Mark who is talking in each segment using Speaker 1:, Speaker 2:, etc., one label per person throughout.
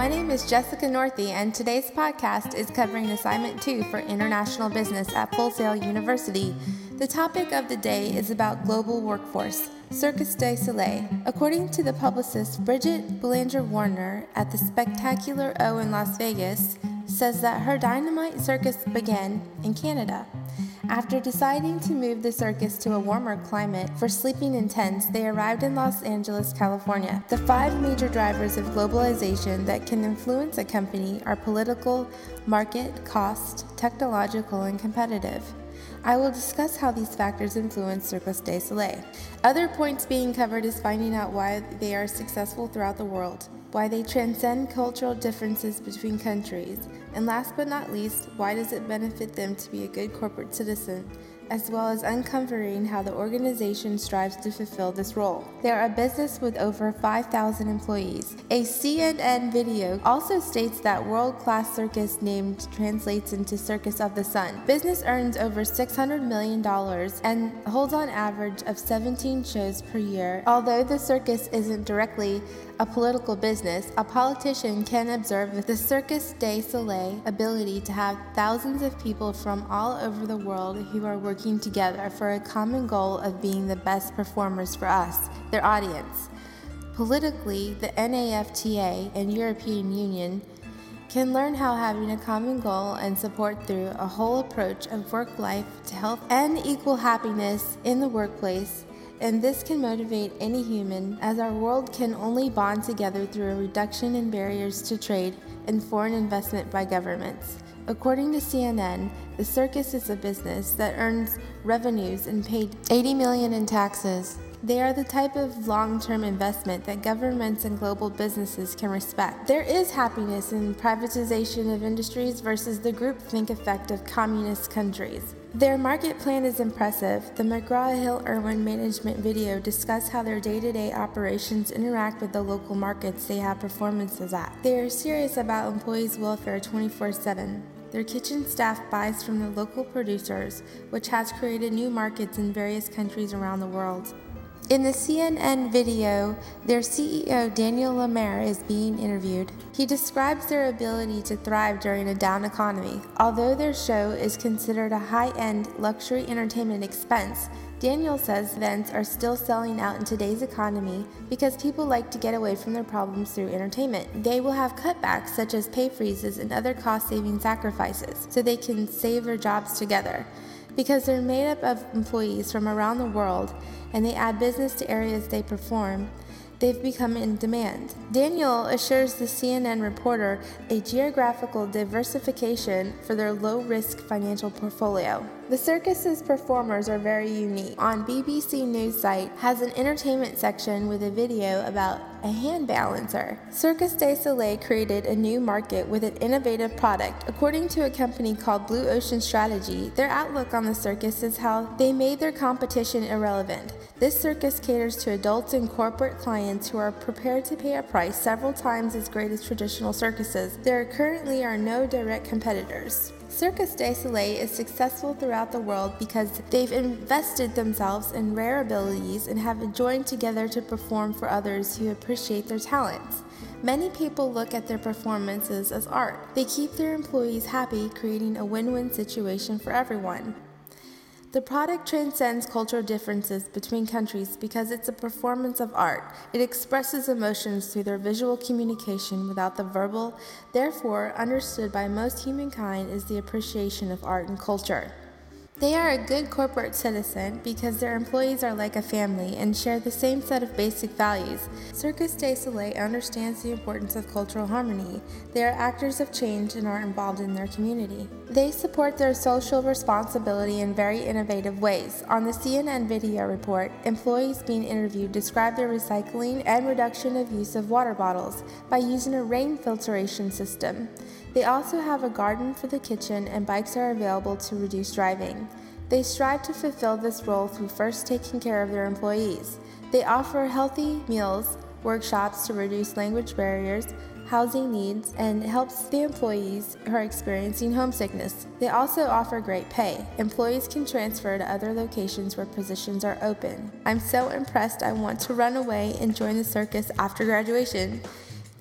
Speaker 1: my name is Jessica Northey, and today's podcast is covering Assignment 2 for International Business at Full Sail University. The topic of the day is about global workforce, Circus du Soleil. According to the publicist Bridget Belanger-Warner at the Spectacular O in Las Vegas, says that her dynamite circus began in Canada. After deciding to move the circus to a warmer climate for sleeping in tents, they arrived in Los Angeles, California. The 5 major drivers of globalization that can influence a company are political, market, cost, technological, and competitive. I will discuss how these factors influence Circus du Soleil. Other points being covered is finding out why they are successful throughout the world, why they transcend cultural differences between countries, and last but not least, why does it benefit them to be a good corporate citizen, as well as uncovering how the organization strives to fulfill this role. They are a business with over 5,000 employees. A CNN video also states that world-class circus named translates into Circus of the Sun. Business earns over $600 million and holds on average of 17 shows per year. Although the circus isn't directly a political business, a politician can observe the Circus du Soleil ability to have thousands of people from all over the world who are working together for a common goal of being the best performers for us, their audience. Politically, the NAFTA and European Union can learn how having a common goal and support through a whole approach of work life to health and equal happiness in the workplace, and this can motivate any human, as our world can only bond together through a reduction in barriers to trade and foreign investment by governments. According to CNN, the circus is a business that earns revenues and paid $80 million in taxes. They are the type of long-term investment that governments and global businesses can respect. There is happiness in privatization of industries versus the groupthink effect of communist countries. Their market plan is impressive. The McGraw-Hill-Irwin management video discussed how their day-to-day operations interact with the local markets they have performances at. They are serious about employees' welfare 24/7. Their kitchen staff buys from the local producers, which has created new markets in various countries around the world. In the CNN video, their CEO Daniel Lamer is being interviewed. He describes their ability to thrive during a down economy. Although their show is considered a high-end luxury entertainment expense, Daniel says events are still selling out in today's economy because people like to get away from their problems through entertainment. They will have cutbacks such as pay freezes and other cost-saving sacrifices so they can save their jobs together. Because they're made up of employees from around the world and they add business to areas they perform, they've become in demand. Daniel assures the CNN reporter a geographical diversification for their low-risk financial portfolio. The circus's performers are very unique. On BBC News site has an entertainment section with a video about a hand balancer. Circus du Soleil created a new market with an innovative product. According to a company called Blue Ocean Strategy, their outlook on the circus is how they made their competition irrelevant. This circus caters to adults and corporate clients who are prepared to pay a price several times as great as traditional circuses. There currently are no direct competitors. Circus du Soleil is successful throughout the world because they've invested themselves in rare abilities and have joined together to perform for others who appreciate their talents. Many people look at their performances as art. They keep their employees happy, creating a win-win situation for everyone. The product transcends cultural differences between countries because it's a performance of art. It expresses emotions through their visual communication without the verbal, therefore understood by most humankind is the appreciation of art and culture. They are a good corporate citizen because their employees are like a family and share the same set of basic values. Circus du Soleil understands the importance of cultural harmony. They are actors of change and are involved in their community. They support their social responsibility in very innovative ways. On the CNN video report, employees being interviewed describe their recycling and reduction of use of water bottles by using a rain filtration system. They also have a garden for the kitchen and bikes are available to reduce driving. They strive to fulfill this role through first taking care of their employees. They offer healthy meals, workshops to reduce language barriers, housing needs, and helps the employees who are experiencing homesickness. They also offer great pay. Employees can transfer to other locations where positions are open. I'm so impressed I want to run away and join the circus after graduation.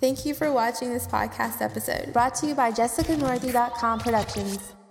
Speaker 1: Thank you for watching this podcast episode, brought to you by JessicaNorthy.com Productions.